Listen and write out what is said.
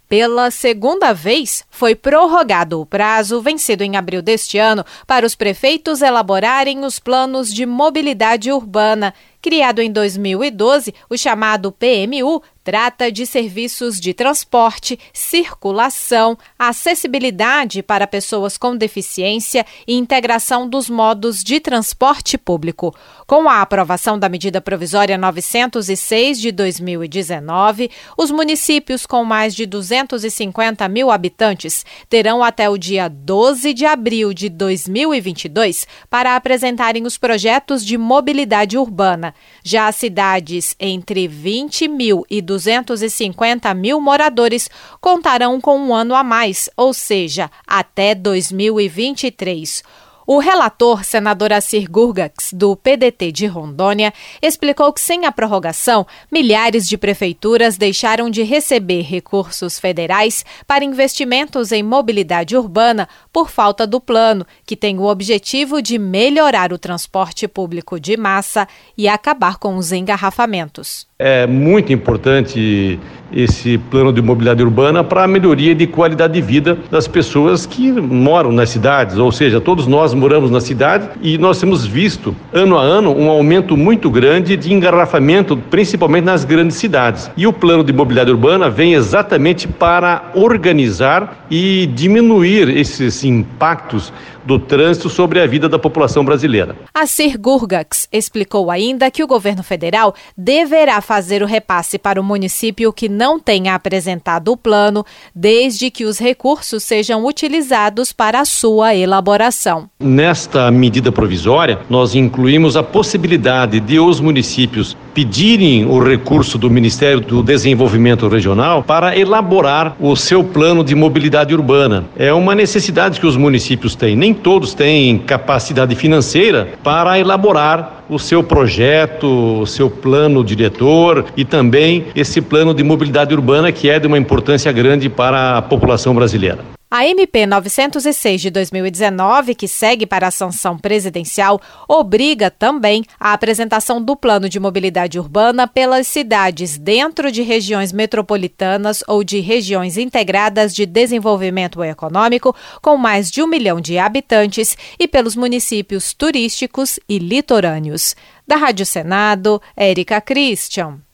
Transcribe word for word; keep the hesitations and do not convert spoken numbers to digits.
Pela segunda vez, foi prorrogado o prazo vencido em abril deste ano para os prefeitos elaborarem os planos de mobilidade urbana. Criado em dois mil e doze, o chamado P M U trata de serviços de transporte, circulação, acessibilidade para pessoas com deficiência e integração dos modos de transporte público. Com a aprovação da medida provisória novecentos e seis de dois mil e dezenove, os municípios com mais de duzentos e cinquenta mil habitantes terão até o dia doze de abril de dois mil e vinte e dois para apresentarem os projetos de mobilidade urbana. Já as cidades entre vinte mil e duzentos e cinquenta mil moradores contarão com um ano a mais, ou seja, até dois mil e vinte e três. O relator, senador Assir Gurgax, do P D T de Rondônia, explicou que sem a prorrogação, milhares de prefeituras deixaram de receber recursos federais para investimentos em mobilidade urbana por falta do plano, que tem o objetivo de melhorar o transporte público de massa e acabar com os engarrafamentos. É muito importante esse plano de mobilidade urbana para a melhoria de qualidade de vida das pessoas que moram nas cidades, ou seja, todos nós moramos na cidade e nós temos visto ano a ano um aumento muito grande de engarrafamento, principalmente nas grandes cidades. E o plano de mobilidade urbana vem exatamente para organizar e diminuir esses impactos do trânsito sobre a vida da população brasileira. Assir Gurgax explicou ainda que o governo federal deverá fazer o repasse para o município que não tenha apresentado o plano, desde que os recursos sejam utilizados para a sua elaboração. Nesta medida provisória, nós incluímos a possibilidade de os municípios pedirem o recurso do Ministério do Desenvolvimento Regional para elaborar o seu plano de mobilidade urbana. É uma necessidade que os municípios têm. Nem todos têm capacidade financeira para elaborar o seu projeto, o seu plano diretor e também esse plano de mobilidade urbana que é de uma importância grande para a população brasileira. A M P novecentos e seis de dois mil e dezenove, que segue para a sanção presidencial, obriga também a apresentação do plano de mobilidade urbana pelas cidades dentro de regiões metropolitanas ou de regiões integradas de desenvolvimento econômico com mais de um milhão de habitantes e pelos municípios turísticos e litorâneos. Da Rádio Senado, Érica Christian.